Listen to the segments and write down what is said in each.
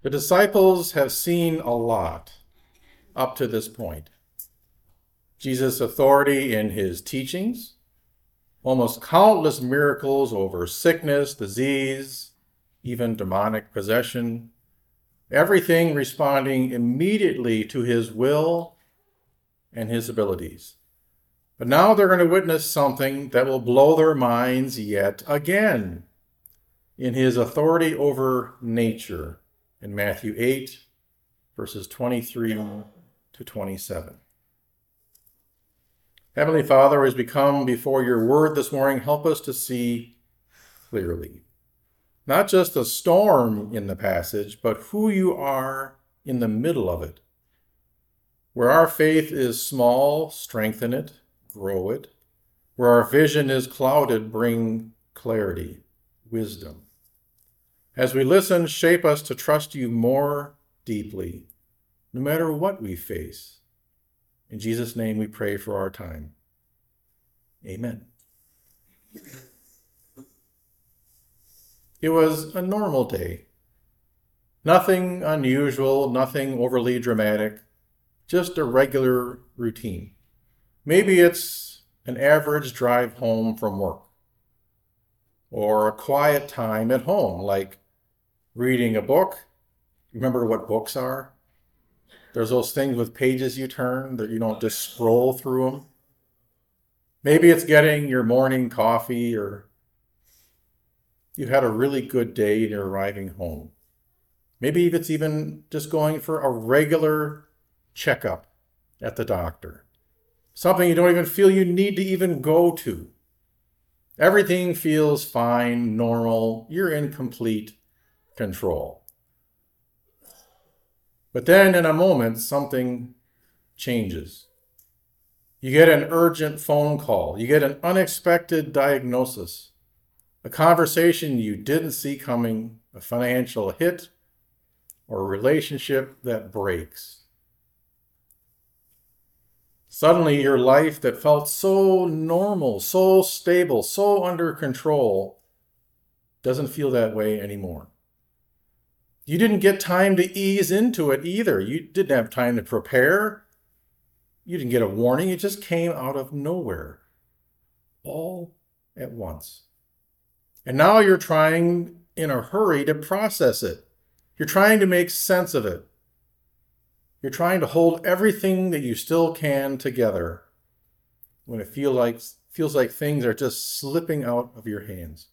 The disciples have seen a lot up to this point. Jesus' authority in his teachings, almost countless miracles over sickness, disease, even demonic possession, everything responding immediately to his will and his abilities. But now they're going to witness something that will blow their minds yet again in his authority over nature in Matthew 8, verses 23 to 27. Heavenly Father, as we come before your word this morning, help us to see clearly. Not just the storm in the passage, but who you are in the middle of it. Where our faith is small, strengthen it, grow it. Where our vision is clouded, bring clarity, wisdom. As we listen, shape us to trust you more deeply, no matter what we face. In Jesus' name we pray for our time. Amen. It was a normal day. Nothing unusual, nothing overly dramatic, just a regular routine. Maybe it's an average drive home from work, or a quiet time at home, like reading a book. Remember what books are? There's those things with pages you turn that you don't just scroll through them. Maybe it's getting your morning coffee, or you had a really good day and you're arriving home. Maybe it's even just going for a regular checkup at the doctor. Something you don't even feel you need to even go to. Everything feels fine, normal. You're in complete control. But then in a moment, something changes. You get an urgent phone call. You get an unexpected diagnosis. A conversation you didn't see coming, a financial hit, or a relationship that breaks. Suddenly, your life that felt so normal, so stable, so under control, doesn't feel that way anymore. You didn't get time to ease into it either. You didn't have time to prepare. You didn't get a warning. It just came out of nowhere, all at once. And now you're trying in a hurry to process it. You're trying to make sense of it. You're trying to hold everything that you still can together when it feels like things are just slipping out of your hands.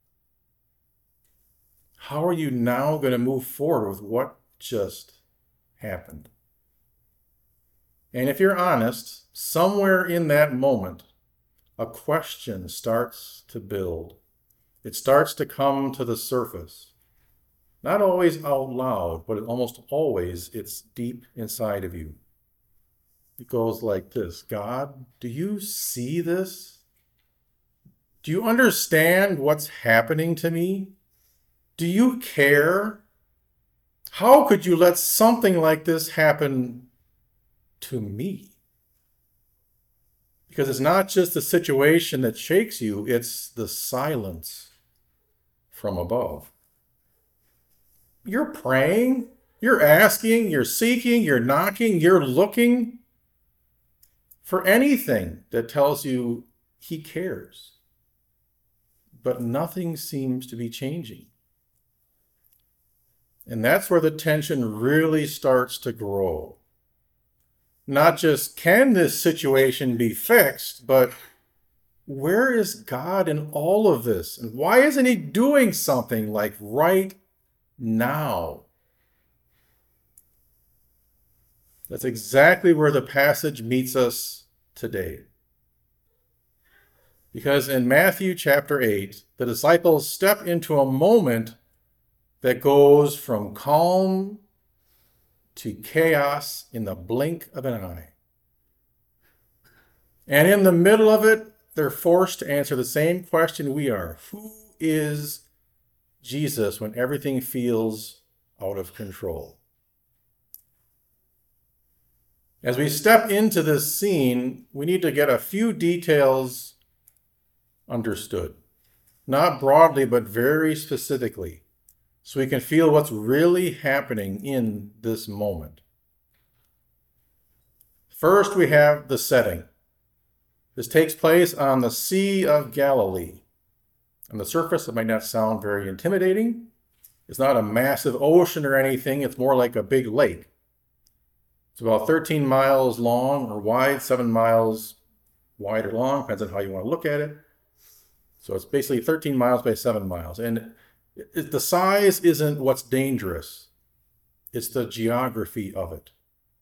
How are you now going to move forward with what just happened? And if you're honest, somewhere in that moment, a question starts to build. It starts to come to the surface. Not always out loud, but almost always it's deep inside of you. It goes like this: God, do you see this? Do you understand what's happening to me? Do you care? How could you let something like this happen to me? Because it's not just the situation that shakes you, it's the silence from above. You're praying, you're asking, you're seeking, you're knocking, you're looking for anything that tells you he cares. But nothing seems to be changing. And that's where the tension really starts to grow. Not just can this situation be fixed, but where is God in all of this? And why isn't he doing something like right now? That's exactly where the passage meets us today. Because in Matthew chapter 8, the disciples step into a moment that goes from calm to chaos in the blink of an eye. And in the middle of it, they're forced to answer the same question we are. Who is Jesus when everything feels out of control? As we step into this scene, we need to get a few details understood. Not broadly, but very specifically. so we can feel what's really happening in this moment. First, we have the setting. This takes place on the Sea of Galilee. On the surface, it might not sound very intimidating. It's not a massive ocean or anything. It's more like a big lake. It's about 13 miles long or wide, 7 miles wide or long, depends on how you want to look at it. So it's basically 13 miles by 7 miles. And the size isn't what's dangerous. It's the geography of it.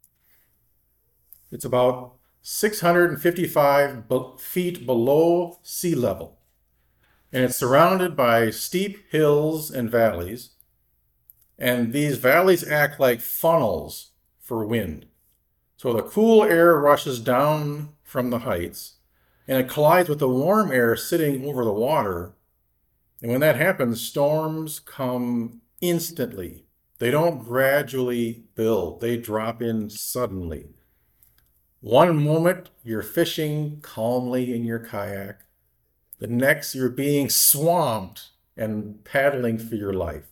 It's about 655 feet below sea level. And it's surrounded by steep hills and valleys. And these valleys act like funnels for wind. So the cool air rushes down from the heights, and it collides with the warm air sitting over the water. And when that happens, storms come instantly. They don't gradually build. They drop in suddenly. One moment, you're fishing calmly in your kayak. The next, you're being swamped and paddling for your life.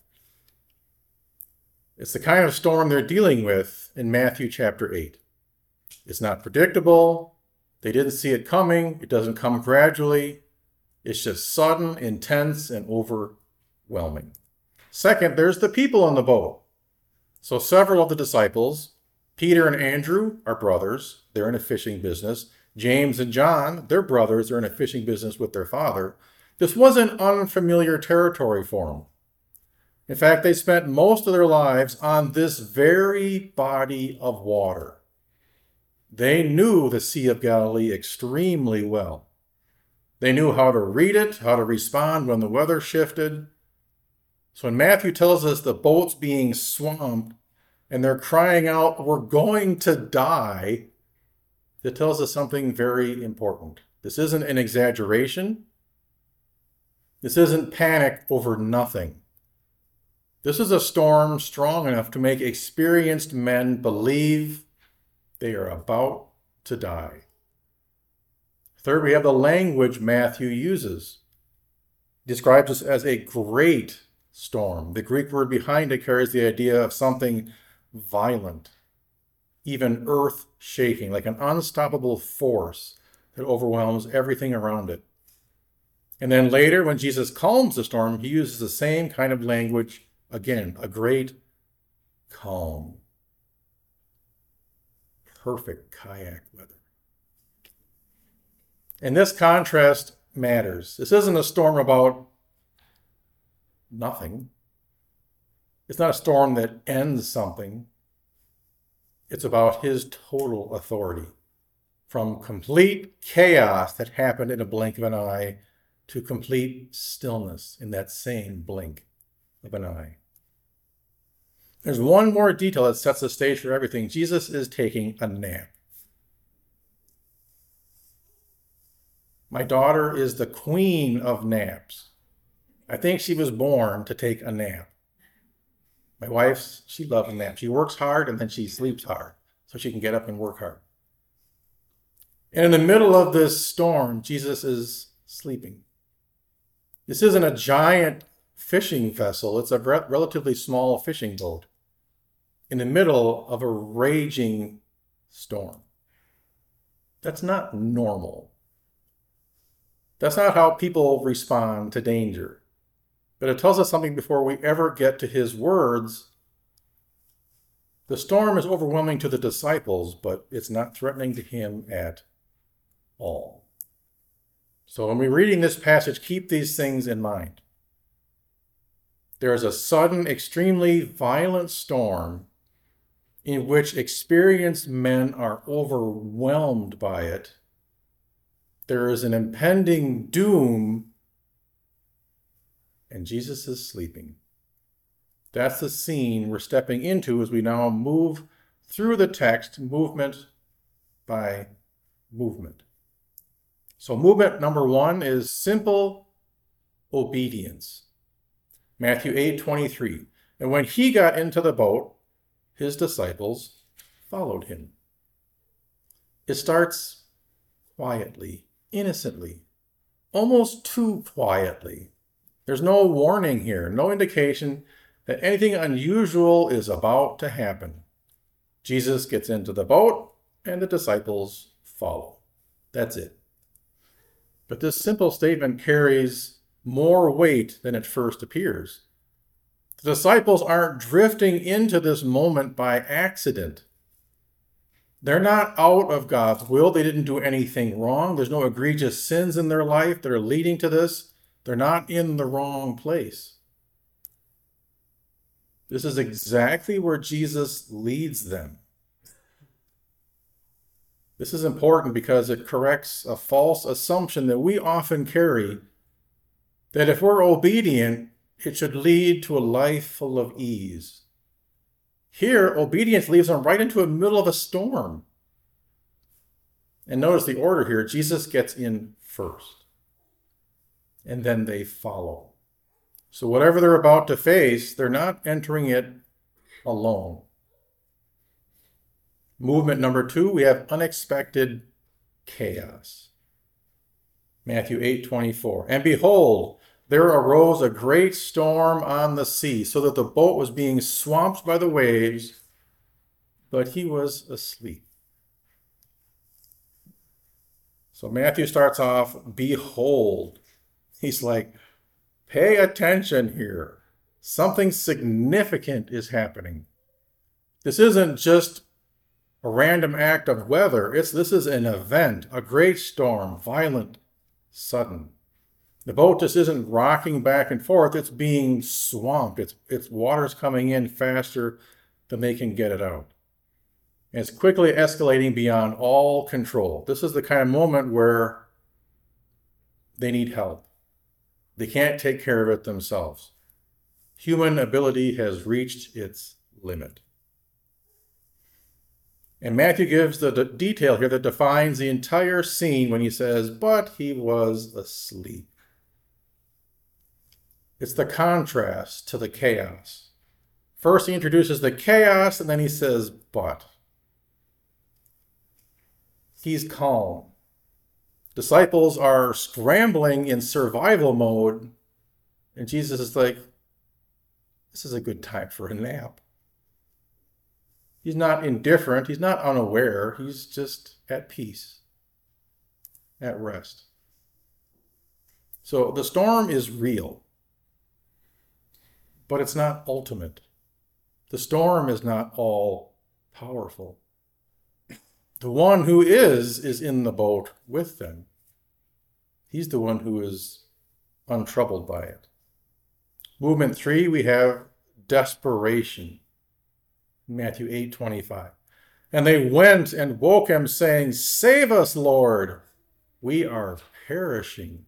It's the kind of storm they're dealing with in Matthew chapter 8. It's not predictable. They didn't see it coming. It doesn't come gradually. It's just sudden, intense, and overwhelming. Second, there's the people on the boat. So several of the disciples, Peter and Andrew, are brothers. They're in a fishing business. James and John, they're brothers. They're in a fishing business with their father. This wasn't unfamiliar territory for them. In fact, they spent most of their lives on this very body of water. They knew the Sea of Galilee extremely well. They knew how to read it, how to respond when the weather shifted. So when Matthew tells us the boat's being swamped and they're crying out, "We're going to die," it tells us something very important. This isn't an exaggeration. This isn't panic over nothing. This is a storm strong enough to make experienced men believe they are about to die. Third, we have the language Matthew uses. He describes this as a great storm. The Greek word behind it carries the idea of something violent, even earth-shaking, like an unstoppable force that overwhelms everything around it. And then later, when Jesus calms the storm, he uses the same kind of language again, a great calm. Perfect kayak weather. And this contrast matters. This isn't a storm about nothing. It's not a storm that ends something. It's about his total authority. From complete chaos that happened in a blink of an eye to complete stillness in that same blink of an eye. There's one more detail that sets the stage for everything. Jesus is taking a nap. My daughter is the queen of naps. I think she was born to take a nap. My wife, she loves a nap. She works hard and then she sleeps hard so she can get up and work hard. And in the middle of this storm, Jesus is sleeping. This isn't a giant fishing vessel. It's a relatively small fishing boat in the middle of a raging storm. That's not normal. That's not how people respond to danger. But it tells us something before we ever get to his words. The storm is overwhelming to the disciples, but it's not threatening to him at all. So when we're reading this passage, keep these things in mind. There is a sudden, extremely violent storm in which experienced men are overwhelmed by it. There is an impending doom, and Jesus is sleeping. That's the scene we're stepping into as we now move through the text, movement by movement. So movement number one is simple obedience. Matthew 8:23. And when he got into the boat, his disciples followed him. It starts quietly, innocently, almost too quietly. There's no warning here, no indication that anything unusual is about to happen. Jesus gets into the boat and the disciples follow. That's it. But this simple statement carries more weight than it first appears. The disciples aren't drifting into this moment by accident. They're not out of God's will. They didn't do anything wrong. There's no egregious sins in their life that are leading to this. They're not in the wrong place. This is exactly where Jesus leads them. This is important because it corrects a false assumption that we often carry, that if we're obedient, it should lead to a life full of ease. Here, obedience leads them right into the middle of a storm. And notice the order here. Jesus gets in first, and then they follow. So whatever they're about to face, they're not entering it alone. Movement number 2, we have unexpected chaos. Matthew 8:24. And behold, there arose a great storm on the sea, so that the boat was being swamped by the waves, but he was asleep. So Matthew starts off, behold. He's like, pay attention here. Something significant is happening. This isn't just a random act of weather. This is an event, a great storm, violent, sudden. The boat just isn't rocking back and forth. It's being swamped. Its water's coming in faster than they can get it out. And it's quickly escalating beyond all control. This is the kind of moment where they need help. They can't take care of it themselves. Human ability has reached its limit. And Matthew gives the detail here that defines the entire scene when he says, but he was asleep. It's the contrast to the chaos. First, he introduces the chaos, and then he says, but. He's calm. Disciples are scrambling in survival mode, and Jesus is like, this is a good time for a nap. He's not indifferent. He's not unaware. He's just at peace, at rest. So the storm is real, but it's not ultimate. The storm is not all powerful. The one who is in the boat with them. He's the one who is untroubled by it. Movement 3, we have desperation. Matthew 8:25. And they went and woke him, saying, save us, Lord. We are perishing.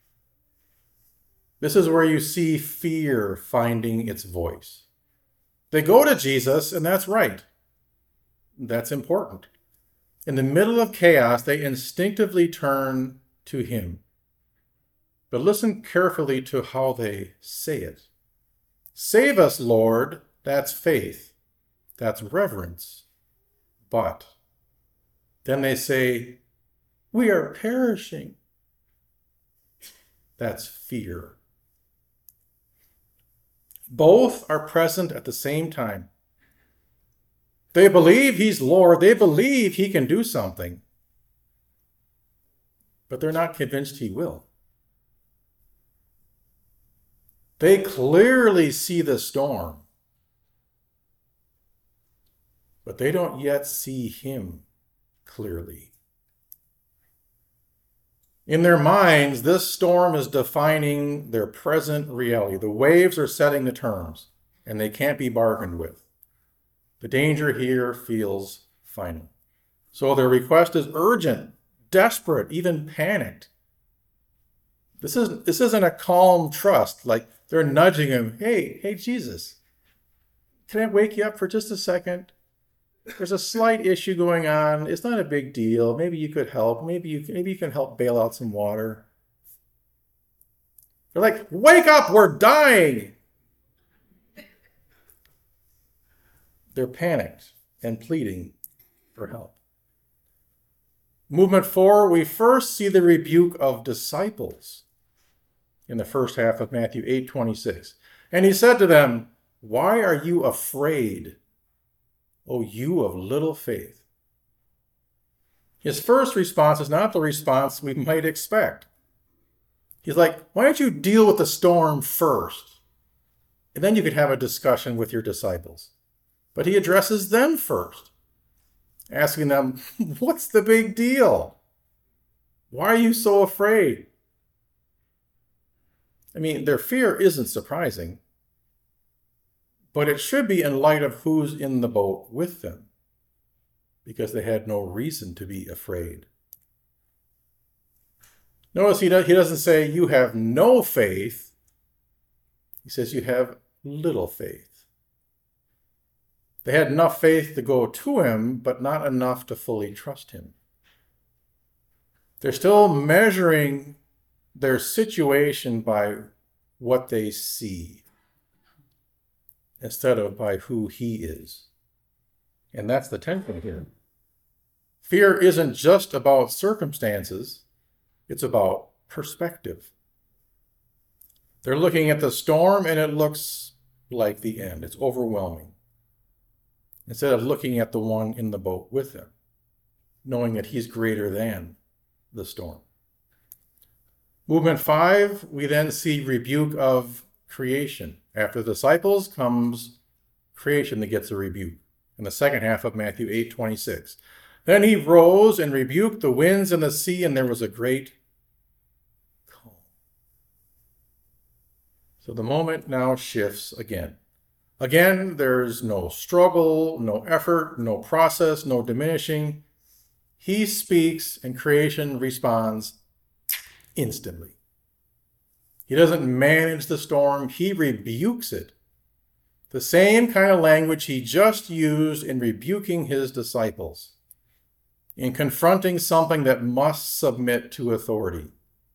This is where you see fear finding its voice. They go to Jesus, and that's right. That's important. In the middle of chaos, they instinctively turn to him. But listen carefully to how they say it. Save us, Lord. That's faith. That's reverence. But then they say, we are perishing. That's fear. Both are present at the same time. They believe he's Lord. They believe he can do something. But they're not convinced he will. They clearly see the storm. But they don't yet see him clearly. In their minds, this storm is defining their present reality. The waves are setting the terms, and they can't be bargained with. The danger here feels final. So their request is urgent, desperate, even panicked. This isn't a calm trust, like they're nudging him. Hey, Jesus, can I wake you up for just a second? There's a slight issue going on. It's not a big deal. Maybe you could help. Maybe you can help bail out some water. They're like, wake up, we're dying. They're panicked and pleading for help. Movement 4, we first see the rebuke of disciples in the first half of Matthew 8:26. And he said to them, Why are you afraid, O you of little faith? His first response is not the response we might expect. He's like, why don't you deal with the storm first? And then you could have a discussion with your disciples. But he addresses them first, asking them, what's the big deal? Why are you so afraid? I mean, their fear isn't surprising, but it should be in light of who's in the boat with them, because they had no reason to be afraid. Notice he doesn't say you have no faith. He says you have little faith. They had enough faith to go to him, but not enough to fully trust him. They're still measuring their situation by what they see instead of by who he is. And that's the tension here. Fear isn't just about circumstances. It's about perspective. They're looking at the storm and it looks like the end. It's overwhelming. Instead of looking at the one in the boat with them, knowing that he's greater than the storm. Movement 5, we then see rebuke of creation. After the disciples comes creation that gets a rebuke. In the second half of Matthew 8:26. Then he rose and rebuked the winds and the sea, and there was a great calm. So the moment now shifts again. Again, there's no struggle, no effort, no process, no diminishing. He speaks and creation responds instantly. He doesn't manage the storm, he rebukes it. The same kind of language he just used in rebuking his disciples, in confronting something that must submit to authority.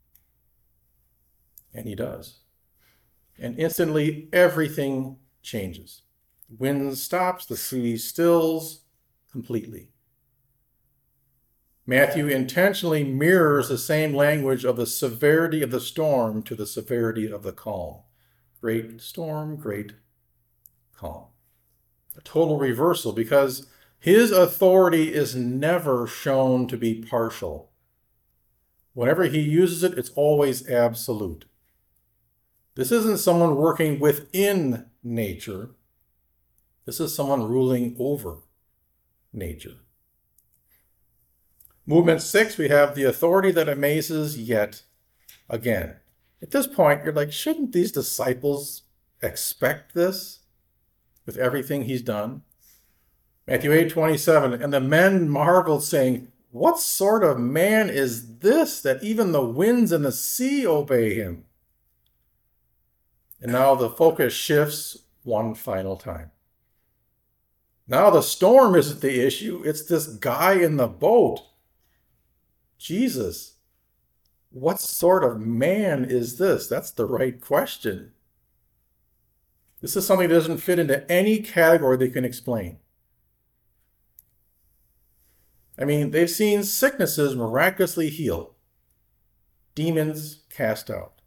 And he does. And instantly everything changes. The wind stops, the sea stills completely. Matthew intentionally mirrors the same language of the severity of the storm to the severity of the calm. Great storm, great calm. A total reversal, because his authority is never shown to be partial. Whenever he uses it, it's always absolute. This isn't someone working within nature. This is someone ruling over nature. Movement 6, we have the authority that amazes yet again. At this point, you're like, shouldn't these disciples expect this with everything he's done? Matthew 8:27, and the men marveled, saying, what sort of man is this that even the winds and the sea obey him? And now the focus shifts one final time. Now the storm isn't the issue, it's this guy in the boat. Jesus, what sort of man is this? That's the right question. This is something that doesn't fit into any category they can explain. I mean, they've seen sicknesses miraculously healed, demons cast out,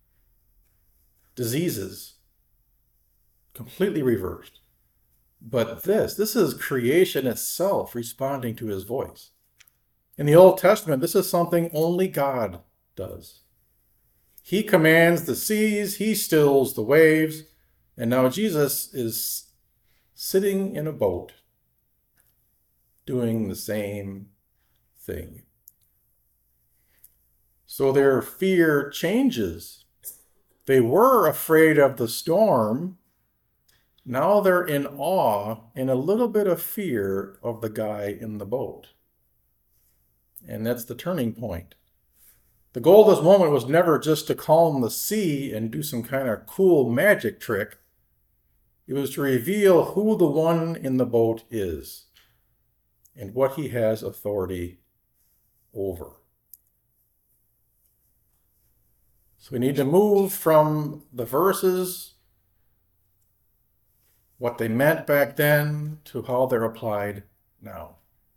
diseases completely reversed. But this is creation itself responding to his voice. In the Old Testament, this is something only God does. He commands the seas, he stills the waves, and now Jesus is sitting in a boat doing the same thing. So their fear changes. They were afraid of the storm. Now they're in awe and a little bit of fear of the guy in the boat. And that's the turning point. The goal of this moment was never just to calm the sea and do some kind of cool magic trick. It was to reveal who the one in the boat is and what he has authority over. So we need to move from the verses, what they meant back then, to how they're applied now.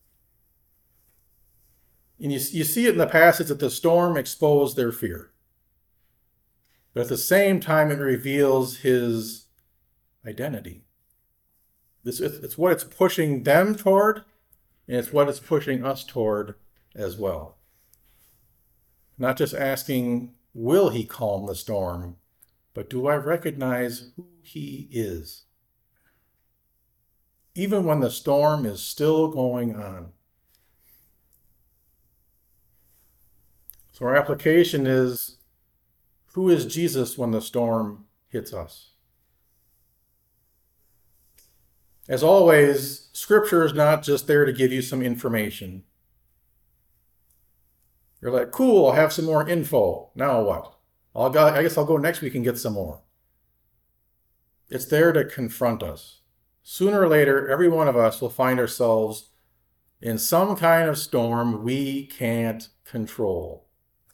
And you see it in the passage that the storm exposed their fear. But at the same time, it reveals his identity. It's what it's pushing them toward, and it's what it's pushing us toward as well. Not just asking, will he calm the storm, but do I recognize who he is? Even when the storm is still going on. So our application is, who is Jesus when the storm hits us? As always, Scripture is not just there to give you some information. You're like, cool, I'll have some more info. Now what? I guess I'll go next week and get some more. It's there to confront us. Sooner or later, every one of us will find ourselves in some kind of storm we can't control.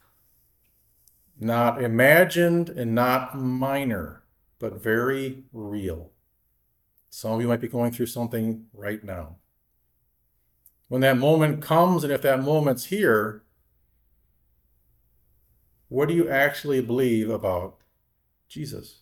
Not imagined and not minor, but very real. Some of you might be going through something right now. When that moment comes, and if that moment's here, what do you actually believe about Jesus?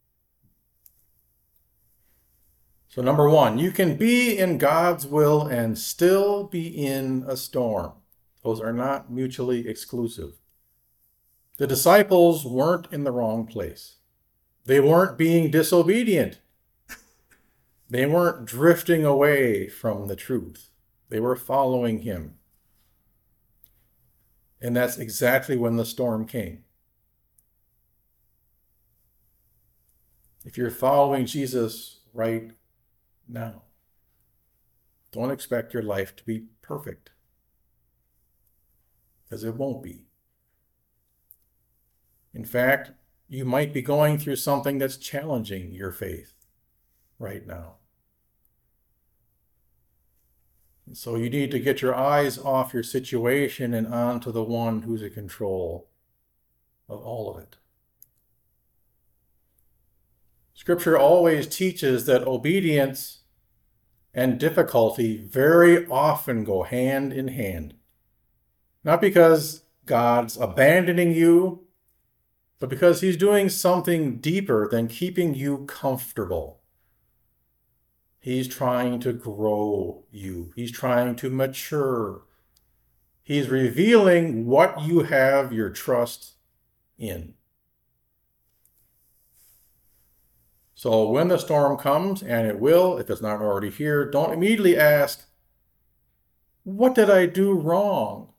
So number one, you can be in God's will and still be in a storm. Those are not mutually exclusive. The disciples weren't in the wrong place. They weren't being disobedient. They weren't drifting away from the truth. They were following him. And that's exactly when the storm came. If you're following Jesus right now, don't expect your life to be perfect, because it won't be. In fact, you might be going through something that's challenging your faith right now. And so you need to get your eyes off your situation and onto the one who's in control of all of it. Scripture always teaches that obedience and difficulty very often go hand in hand. Not because God's abandoning you, but because he's doing something deeper than keeping you comfortable. He's trying to grow you. He's trying to mature. He's revealing what you have your trust in. So when the storm comes, and it will, if it's not already here, don't immediately ask, what did I do wrong?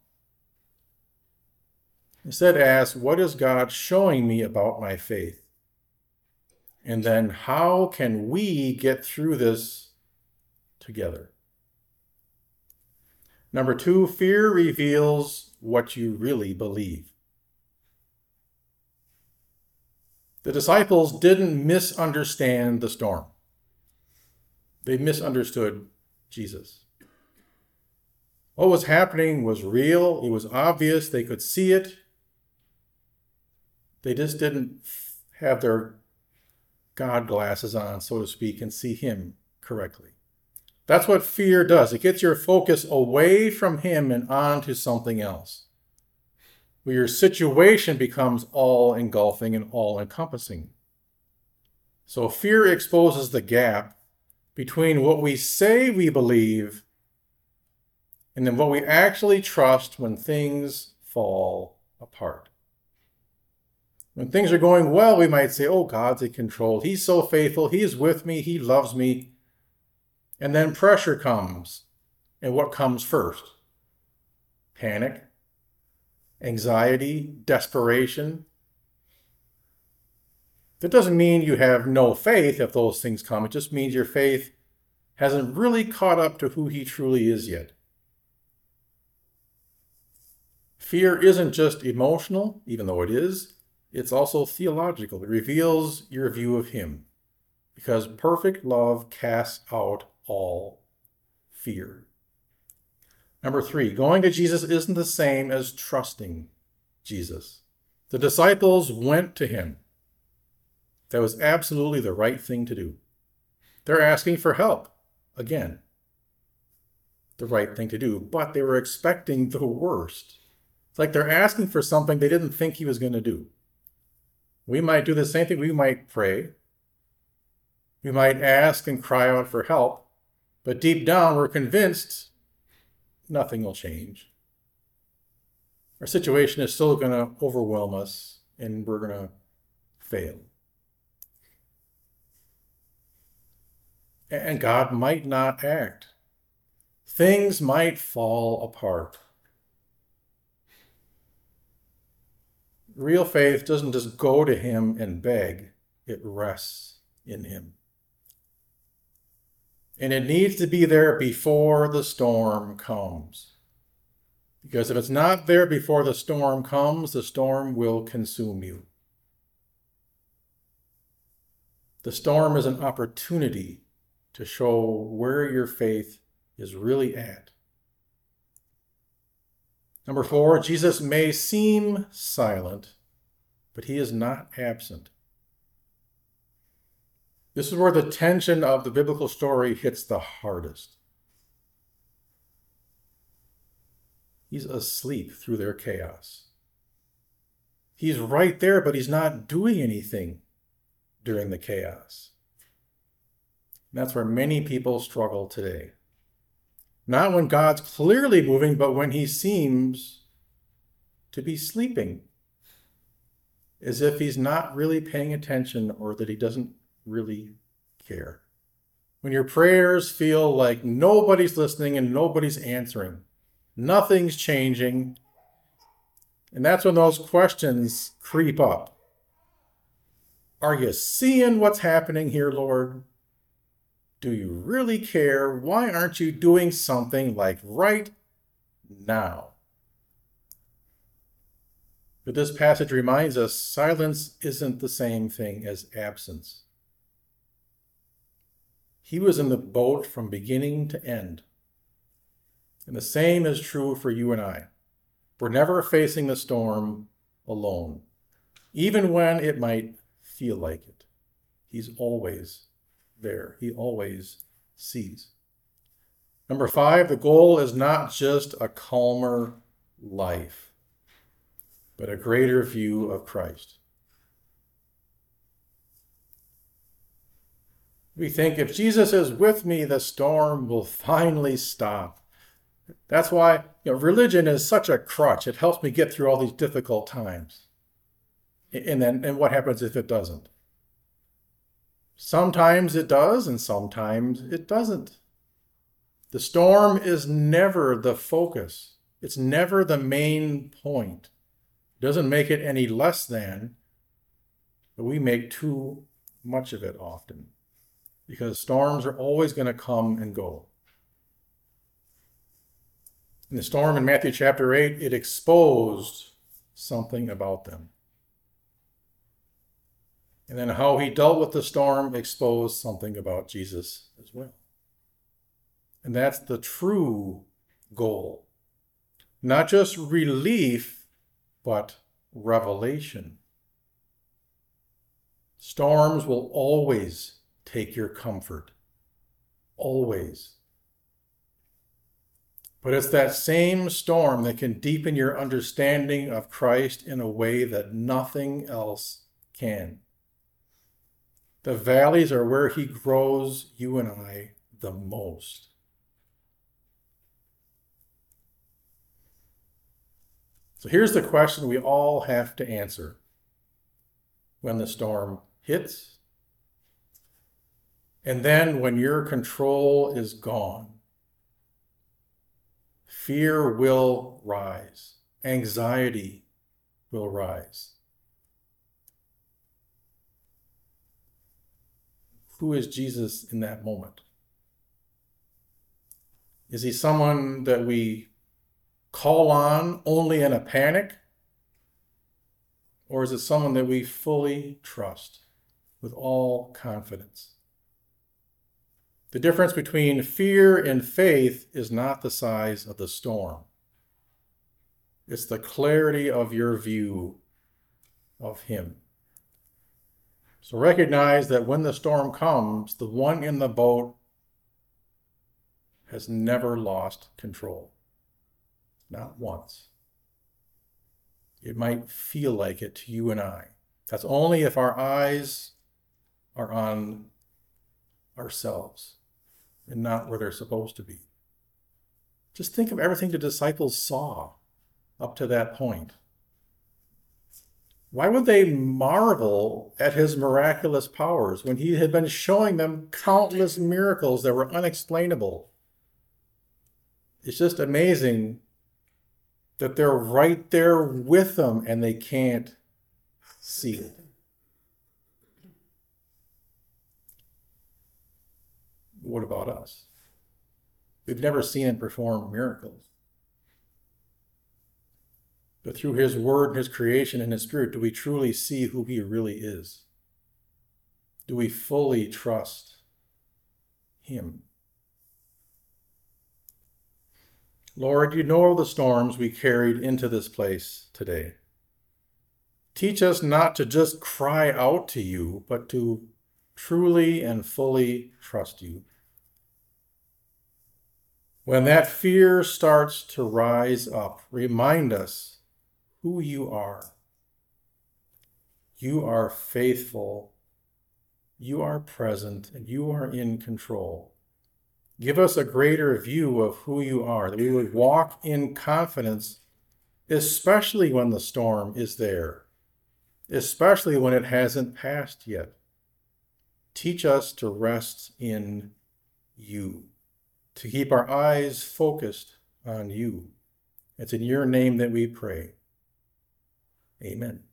Instead ask, what is God showing me about my faith? And then how can we get through this together? Number two, fear reveals what you really believe. The disciples didn't misunderstand the storm. They misunderstood Jesus. What was happening was real. It was obvious. They could see it. They just didn't have their God glasses on, so to speak, and see him correctly. That's what fear does. It gets your focus away from him and onto something else, where your situation becomes all-engulfing and all-encompassing. So fear exposes the gap between what we say we believe and then what we actually trust when things fall apart. When things are going well, we might say, oh, God's in control. He's so faithful. He's with me. He loves me. And then pressure comes. And what comes first? Panic, anxiety, desperation. That doesn't mean you have no faith if those things come. It just means your faith hasn't really caught up to who he truly is yet. Fear isn't just emotional, even though it is. It's also theological. It reveals your view of him, because perfect love casts out all fear. Number three, going to Jesus isn't the same as trusting Jesus. The disciples went to him. That was absolutely the right thing to do. They're asking for help. Again, the right thing to do, but they were expecting the worst. It's like they're asking for something they didn't think he was going to do. We might do the same thing. We might pray. We might ask and cry out for help, but deep down we're convinced nothing will change. Our situation is still going to overwhelm us, and we're going to fail. And God might not act. Things might fall apart. Real faith doesn't just go to him and beg, it rests in him. And it needs to be there before the storm comes. Because if it's not there before the storm comes, the storm will consume you. The storm is an opportunity to show where your faith is really at. Number 4, Jesus may seem silent, but he is not absent. This is where the tension of the biblical story hits the hardest. He's asleep through their chaos. He's right there, but he's not doing anything during the chaos. And that's where many people struggle today. Not when God's clearly moving, but when he seems to be sleeping, as if he's not really paying attention or that he doesn't really care. When your prayers feel like nobody's listening and nobody's answering, nothing's changing, and that's when those questions creep up. Are you seeing what's happening here, Lord? Do you really care? Why aren't you doing something like right now? But this passage reminds us silence isn't the same thing as absence. He was in the boat from beginning to end. And the same is true for you and I. We're never facing the storm alone, even when it might feel like it. He's always there. He always sees. Number 5, the goal is not just a calmer life, but a greater view of Christ. We think if Jesus is with me, the storm will finally stop. That's why religion is such a crutch. It helps me get through all these difficult times. And what happens if it doesn't? Sometimes it does, and sometimes it doesn't. The storm is never the focus. It's never the main point. It doesn't make it any less than, but we make too much of it often, because storms are always going to come and go. In the storm in Matthew chapter 8, it exposed something about them. And then how he dealt with the storm exposed something about Jesus as well. And that's the true goal. Not just relief, but revelation. Storms will always take your comfort. Always. But it's that same storm that can deepen your understanding of Christ in a way that nothing else can. The valleys are where he grows you and I the most. So here's the question we all have to answer when the storm hits, and then when your control is gone. Fear will rise. Anxiety will rise. Who is Jesus in that moment? Is he someone that we call on only in a panic? Or is it someone that we fully trust with all confidence? The difference between fear and faith is not the size of the storm. It's the clarity of your view of him. So recognize that when the storm comes, the one in the boat has never lost control. Not once. It might feel like it to you and I. That's only if our eyes are on ourselves and not where they're supposed to be. Just think of everything the disciples saw up to that point. Why would they marvel at his miraculous powers when he had been showing them countless miracles that were unexplainable? It's just amazing that they're right there with them and they can't see it. What about us? We've never seen him perform miracles. But through his word and his creation and his spirit, do we truly see who he really is? Do we fully trust him? Lord, you know the storms we carried into this place today. Teach us not to just cry out to you, but to truly and fully trust you. When that fear starts to rise up, remind us who you are. You are faithful, you are present, and you are in control. Give us a greater view of who you are, that we would walk in confidence, especially when the storm is there, especially when it hasn't passed yet. Teach us to rest in you, to keep our eyes focused on you. It's in your name that we pray. Amen.